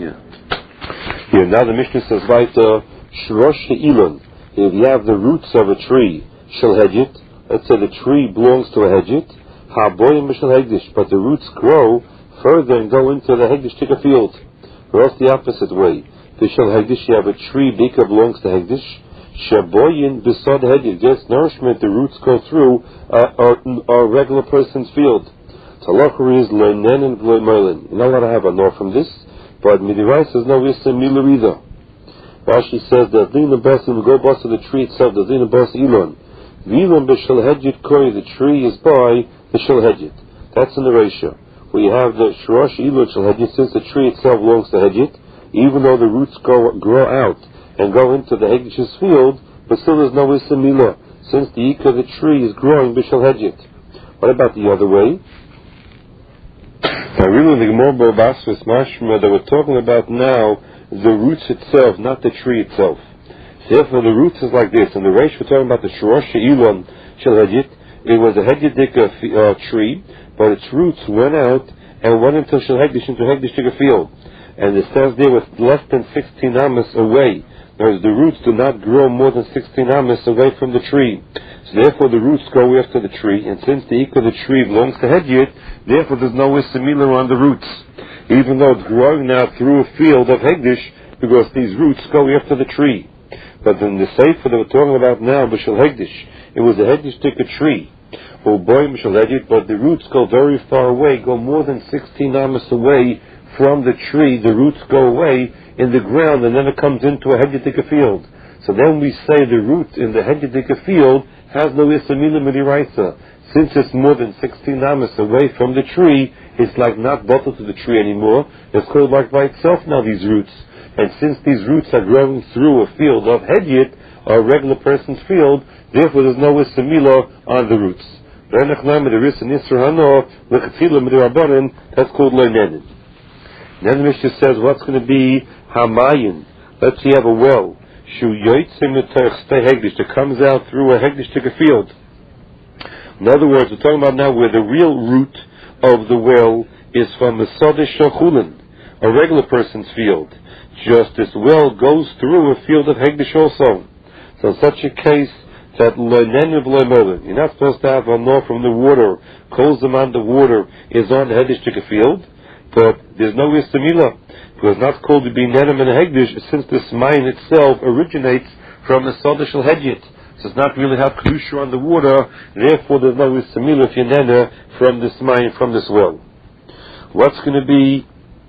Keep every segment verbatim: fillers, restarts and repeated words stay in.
Yeah. Here, now the Mishnah says, right, uh, Shrosh Elon. If you have the roots of a tree, shall hedgit. Let's say the tree belongs to a hedgit. Haboyim shall hegdish, but the roots grow further and go into the hegdish take a field. Or else the opposite way. The shall hegdish, you have a tree, bika belongs to hegdish. Shaboyin besod hegdish, gets nourishment, the roots go through uh, a regular person's field. Talachur is loinen and loimerlin. You're not allowed to have a nor from this, but midirais says no issa mila either. Rashi says that lina bas and go bas of the tree itself, the lina bas elon. Vilon b'shel hedjit koi, the tree is by the shel hedjit. That's in the ratio. We have the shrosh elon shel hedjit, since the tree itself belongs to hedjit, even though the roots go, grow out and go into the hegdish's field, but still there's no issa mila, since the ikka of the tree is growing b'shel hedjit. What about the other way? Now, really, the Gemara Basras Mashma that we're talking about now, the roots itself, not the tree itself. Therefore, the roots is like this. In the Reish, we're talking about the Shrosh Elon Shel Hedjit. It was a Hedjidik uh, tree, but its roots went out and went into Shel Hegdish, into Hegdish field. And it says there was less than sixteen amas away. Whereas the roots do not grow more than sixteen amas away from the tree. So therefore the roots go after the tree, and since the ikka of the tree belongs to Hedjit, therefore there's no issamila on the roots. Even though it's growing now through a field of Hegdish, because these roots go after the tree. But in the Sefer that we're talking about now, B'Shel Hegdish, it was a Hegdish tikka tree. Or boy B'Shel Hedjit, but the roots go very far away, go more than sixteen amas away from the tree. The roots go away in the ground, and then it comes into a Hedjidik field. So then we say the root in the Hedjidik field has no Isamila Midiraisa. Since it's more than sixteen amas away from the tree, it's like not bottled to the tree anymore. It's called like by itself now, these roots. And since these roots are growing through a field of Hedjit, or a regular person's field, therefore there's no Isamila on the roots. That's called Loinenin. Then the Mishnah says, what's going to be Hamayin? Let's say you have a well. Shu yotzim hegdish, that comes out through a hegdish to a field. In other words, we're talking about now where the real root of the well is from the Sodish Shachulin, a regular person's field. Just this well goes through a field of hegdish also. So in such a case, that you're not supposed to have a nor from the water. Kolzaman, the water is on the hegdish to a field. But there's no istamila, because it's not called to be nenem and hegdish, since this mine itself originates from a soda shel hedjit. So it's not really have kedusha on the water, therefore there's no istamila if you nene from this mine, from this well. What's going to be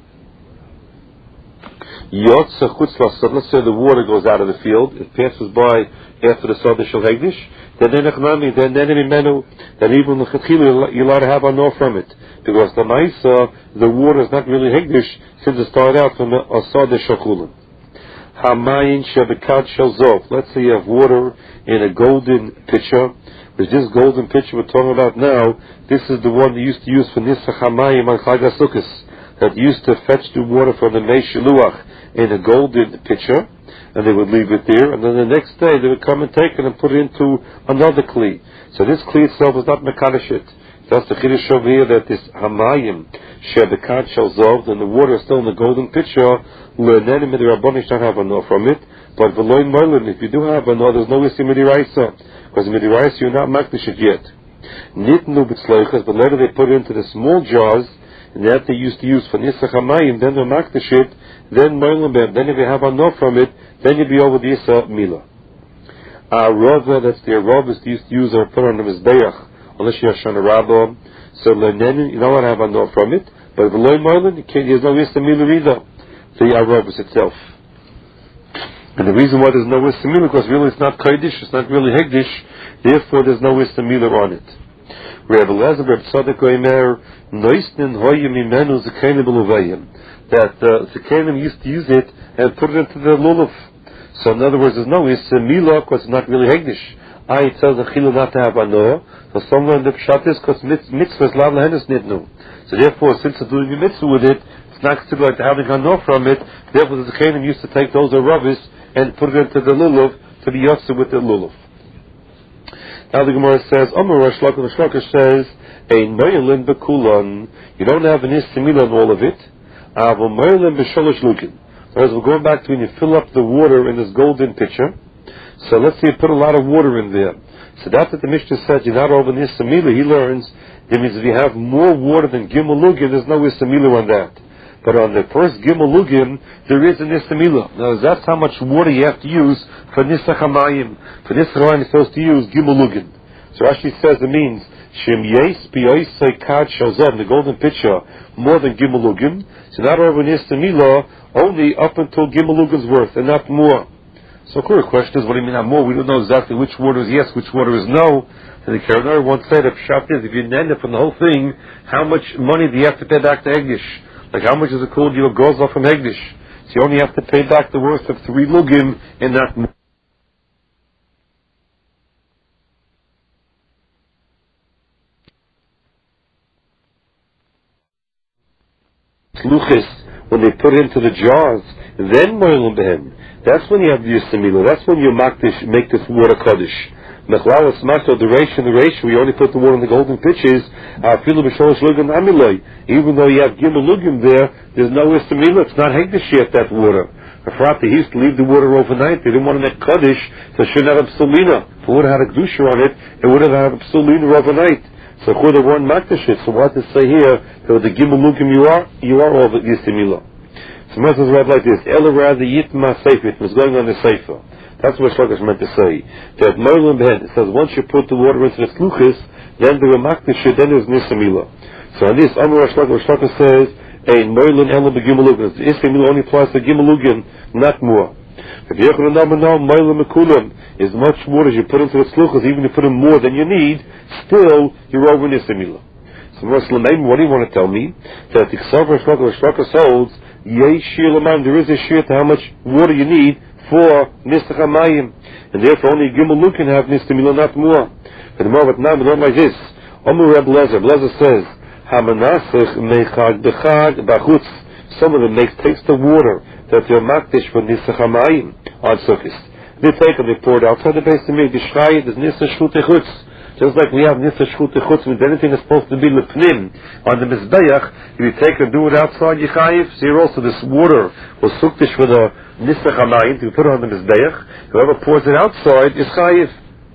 yotza chutz lasod? Let's say the water goes out of the field, it passes by after the soda shel hegdish, then nenechnami, then nenem imenu, then even the chetchilu you're allowed to have a nor from it. Because the Maisa, the water is not really Hegdish, since it started out from a Asad Shakulin. Hamayin Shebekat Shelzov. Let's say you have water in a golden pitcher. Which this golden pitcher we're talking about now, this is the one they used to use for Nisach Hamayim on Chag HaSukkos, that used to fetch the water from the Mei Shiluach in a golden pitcher, and they would leave it there, and then the next day they would come and take it and put it into another Kli. So this Kli itself is not Mekadosh it. That's the Chiddush over here, that this Hamayim Shebekat Shelzov, and the water is still in the golden pitcher. Le'nenim midirabonish don't have a no from it, but v'loin moilin, if you do have a no, there's no isi midiraisa, because midiraisa you're not makdish it yet. Nitnu b'tzloichas, but later they put it into the small jars, and that they used to use for nisach hamayim. Then they're makdish it. Then moilin ben. Then if you have a no from it, then you'll be over the isa mila. Arava, that's the arava they used to use or put on the mizbeach. Unless you have Shana Rabbah, so Lenenin, you don't want to have a no from it, but if Eloy Marlin, you can't, there's no Istamila either, the Arabis itself. And the reason why there's no Istamila, because really it's not Kodesh, it's not really Hegdish, therefore there's no Istamila on it. Rabbi Elazar, Rabbi Tzadok Omer, Noisnin Hoyim Imenu Zekanim Beluvayim, that the uh, Zekanim used to use it and put it into the Lulav. So in other words, there's no Istamila, because it's not really Hegdish. I tell the Chilu not to have a no. So somewhere in the Pshat is because mitzvah is lav lehenes nidnu. So therefore, since they're doing a mitzvah with it, it's not considered like having a no from it. Therefore, the Zekanim used to take those aravis and put it into the lulav to be yotze with the lulav. Now the Gemara says, Omer Rosh Lakish, Rosh Lakish says, a noyelin bekulon. You don't have an istamila on all of it. Avol Moilim b'sholosh lugin. As we're going back to when you fill up the water in this golden pitcher. So let's say you put a lot of water in there. So that's what the Mishnah said. You're not over an Issamila. He learns that means if you have more water than Gimel Lugin, there's no Issamila on that. But on the first Gimel Lugin, there is an Issamila. Now that's how much water you have to use for Nisach HaMayim. For Nisach HaMayim, you're supposed to use Gimel Lugin. So Rashi says it means Shem Yes B'Yoisei Kad Shazam, the golden pitcher, more than Gimel Lugin. So not over an Issamila, only up until Gimel Lugin's worth, and not more. So of course the question is, what do you mean not more? We don't know exactly which water is yes, which water is no. And the Karanor once said, if Pshat is, if you end up from the whole thing, how much money do you have to pay back to Hegdish? Like how much is it called you a gozel from Hegdish? So you only have to pay back the worth of three lugim in that more. Sluchis, when they put it into the jars, then moilim behem. That's when you have the Yistamila. That's when you make this, make this water kaddish. Mechlalas mato the reish and the reish, we only put the water in the golden pitchers. Afilu b'sholosh lugim amiloi. Even though you have gimel lugim there, there's no Yistamila. It's not hegdish yet, that water. Afrati, he used to leave the water overnight. They didn't want to make kaddish, so it shouldn't have a psulina. If it would have had a kedusha on it, it would have had a psulina overnight. So who they weren't makdish it. So what to say here? That with the gimel lugim you are, you are all the Yistamila. So Moses read like this: Ela rather yitma sefer. It was going on the sefer. That's what Shlokas meant to say. That moilim behen. It says once you put the water into the sluchis, then the remakdish, then there's nisamila. So on this, Amar Shlokas Shlokas says, "Ein moilim ela begimelugin." The nisamila only applies to gimelugin, not more. If you have moilim mekulim, as much water as you put into the sluchis, even if you put in more than you need, still you're over nisamila. So Muslim, what do you want to tell me? That the Ksavar Shlokas Shlokas holds. There is a shear to how much water you need for Nisach HaMayim, and therefore only Gimel Lugin can have Nistamila, not more. And the more of it now, we don't like this. Omer Reb Lezer, Lezer says, Hamanasach mechag bechag bachutz. Some of them makes takes the water that they're makdish for Nisach HaMayim on Sukkot. They take it, they pour it outside the base to make the Shrei, there's Nisach Shchut Echutz. Just like we have Nisach Shchut Echutz, means anything is supposed to be lepnim on the Mizbeach, if you take it and do it outside Yechayiv, so here also this water was suktish for the Nisach HaMayim, to put it on the Mizbeach. Whoever pours it outside is Chayiv.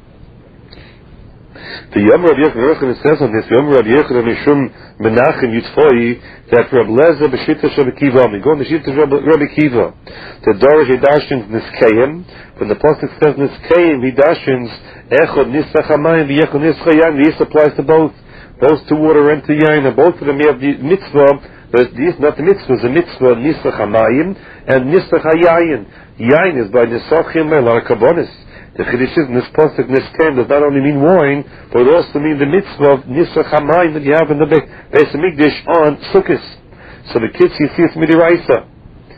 The Yom Rav Yechon says on this, Yom Rav Yechon Mishum Menachem Yitzchoi, that Reb Lezer b'Shita Rabbi Kiva, we go in the Shita Rabbi Kiva, the Dorish he dashins Niskayim, when the Pasuk says Niskayim, he dashins Echod Nisach HaMayim v'Echod Nisach HaYayin. This applies to both. Those two water and to Yain, and both of them have the mitzvah, but this not the mitzvah, the mitzvah Nisach HaMayim and Nisach HaYayin. Yain is by Nisachim El HaKavonis. The Chiddush is in this Pasuk Niskayim does not only mean wine, but it also means the mitzvah of Nisach HaMayim that you have in the Beis Hamikdash on Sukkot. So the kids, you see it's Midiraisa.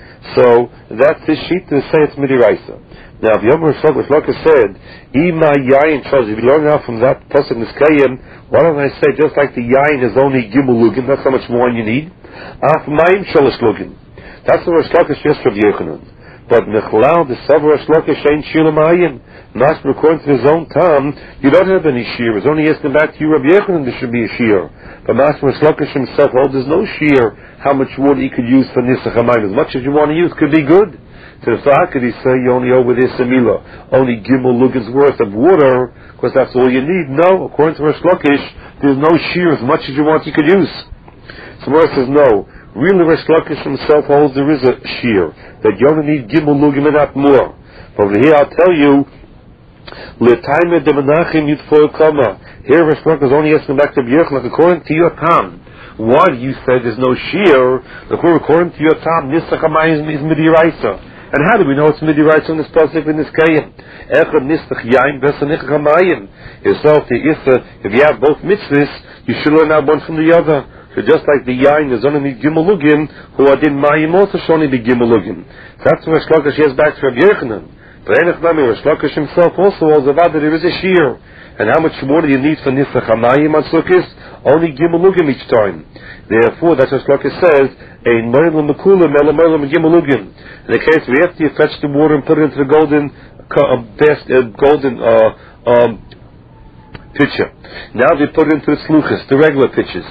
So that's the sheet to say it's Midiraisa. Now, the Yom Rishon Shlokas said, "Ima yayin chose." If you learn out from that pasuk Niskayim, why don't I say just like the yayin is only gimel lugin? That's how much wine you need. Af mayim shalosh lugin. That's the Shlokas just from Yochanan. But Mechlal the Savar Shlokas ain't shila mayim. Master according to his own time, you don't have any shear. It's only asking back to you, Rabbi Yochanan, there should be a shear. But Master Shlokas himself holds there's no shear. How much water you could use for Nisach HaMayim? As much as you want to use could be good. So how could he say you only over this Samila, only Gimel Lugin's worth of water, because that's all you need? No, according to Rosh Lakish, there's no shear. As much as you want you could use. So Rosh says no. Really Rosh Lakish himself holds there is a shear, that you only need Gimel Lugin and not more. But over here I'll tell you, L'taime de Menachem Yitfoil Kama. Here Rosh Lakish is only asking back to B'Yochanan, according to your Tam. Why do you say there's no shear? According to your Tam, Nisach HaMayim is Midiraisa. And how do we know it's Midiraisa on this pasuk in this Kayim? Echad Nisach Yain Besa Nisach HaMayim. Yourself, if you have both mitzvahs, you should learn out one from the other. So just like the Yain is only Gimel Lugin, who are din Mayim also should only be Gimel Lugin. That's where Rosh Lakish has back to Rabbi Yochanan. But Enech Nami, Rosh Lakish himself also holds about that there is a shear. And how much water you need for Nisach HaMayim on Sukkot? Only Gimel Lugin each time. Therefore, that's what Shlokas says, Ein Moilim Mekulim, Ela Moilim Gimel Lugin. In the case where after you fetch the water and put it into the golden, uh, best, uh, golden uh, um, pitcher. Now they put it into the sluchas, the regular pitchers.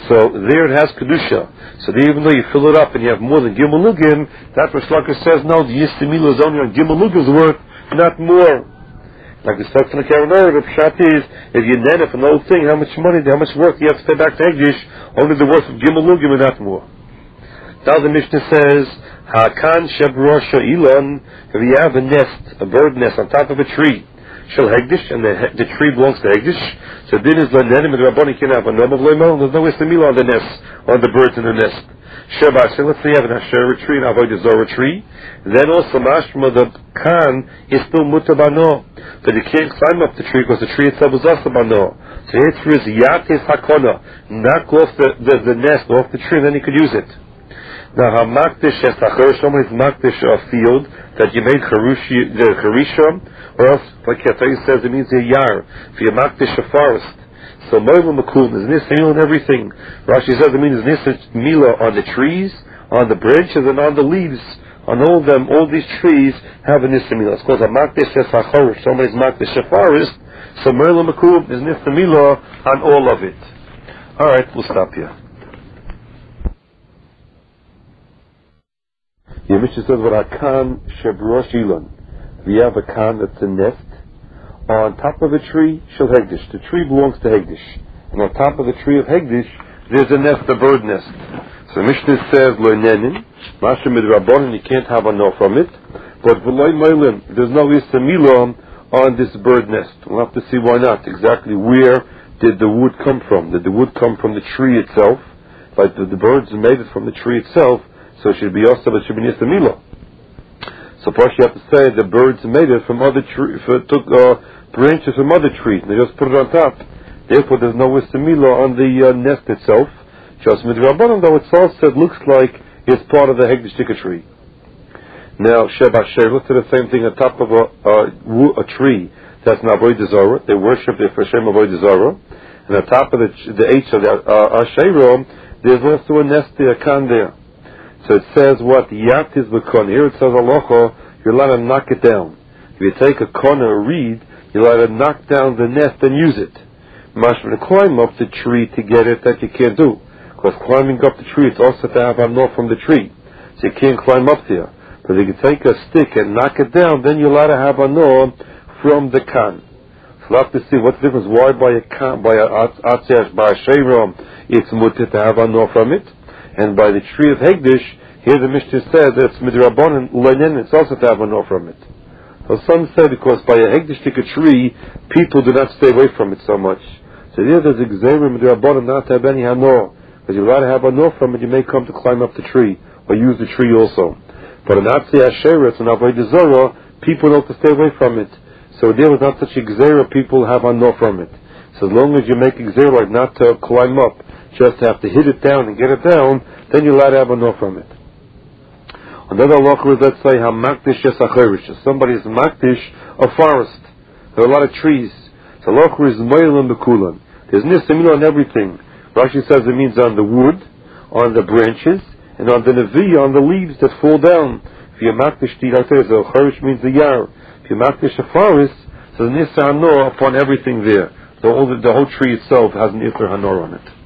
So there it has kedusha. So there, even though you fill it up and you have more than gimel lugim, that Rish Lakish says no. The yistim mila is only on gimel lugim's worth, not more. Like the stuff in the Kavanah, the pshat is if you net it from the whole thing, how much money, how much work you have to pay back to Hegdish, only the worth of gimel lugim and not more. Now the Mishnah says, Hakan shebrosha ilon, if you have a nest, a bird nest on top of a tree, shel Hegdish, and the, the tree belongs to Hegdish, so din is lenenim and Rabboni can have a nom of leimon, there's no istamila on the nest, on the birds in the nest. Sheba, so let's say you have an Asherah tree, an Avodah Zorah tree, then also mashma, the Khan is still mutabano, but you can't climb up the tree because the tree itself is also bano. So the answer is yatis hakona, knock off the, the, the nest off the tree, and then you could use it. Now, hamakdish esachar, somebody's makdish a field that you made charushi, the charisha, or else, like Ketay says, it means a yar. If you makdish a forest, so moilu makum is nis mila on everything. Rashi says it means nis mila on the trees, on the branches, and on the leaves. On all of them, all these trees have a nis mila. It's called a makdish esachar. Somebody's makdish a forest, so moilu makum is nis mila on all of it. All right, we'll stop here. The Mishnah says, "What akan shebrosh ilon." We have a kan that's a nest on top of a tree. Shel Hegdish. The tree belongs to Hegdish, and on top of the tree of Hegdish, there's a nest, a bird nest. So the Mishnah says, "Lo nenin mashem midrabanan." You can't have a no from it, but v'loy moilim. There's no istamila on this bird nest. We'll have to see why not. Exactly where did the wood come from? Did the wood come from the tree itself? Like the, the birds made it from the tree itself. So it should be also, but it should be nistamila. So first you have to say the birds made it from other trees, took uh, branches from other trees, and they just put it on top. Therefore there's no nistamila on the uh, nest itself. Just midrabanan, though it's all said looks like it's part of the Hegdish tree. Now Sheba Sher, let's do the same thing on top of a, a, a tree that's an Avodah Zorah. They worship it for Shem Avodah Zorah. And on top of the the H of the uh, Asherah, there's also a nest there, a kan there. So it says what? Yat is b'kon. Here it says halacha, you're allowed to knock it down. If you take a kona, a reed, you're allowed to knock down the nest and use it. Mashma, to climb up the tree to get it, that you can't do. Because climbing up the tree, it's also to have a no from the tree. So you can't climb up there. But if you take a stick and knock it down, then you're allowed to have a no from the kan. So we'll have to see what's the difference. Why by a kan, by a atzesh, by a sheiram, it's mutter to have a no from it. And by the tree of Hegdish, here the Mishnah said that it's midrabanan lenin, it's also to have a no from it. So some say because by a Hegdish tree, people do not stay away from it so much. So here there's a gzeira midrabanan not to have any hano. Because you're allowed to have a no from it, you may come to climb up the tree, or use the tree also. But in Atzi Asherah, it's an Avodah Zorah, people know to stay away from it. So there was not such a gzeira, people have a no from it. So as long as you make a gzeira like not to climb up, just have to hit it down and get it down, then you're allowed to have a no from it. Another halacha is, let's say, hamakdish yesacherish. Somebody is makdish a forest. There are a lot of trees. So halacha is moilim bekulan. There's nistamila on everything. Rashi says it means on the wood, on the branches, and on the nevi, on the leaves that fall down. If you makdish tirateh, so cherish means the yar. If you makdish a forest, so the nisa hanor upon everything there. The whole, the whole tree itself has an iter hanor on it.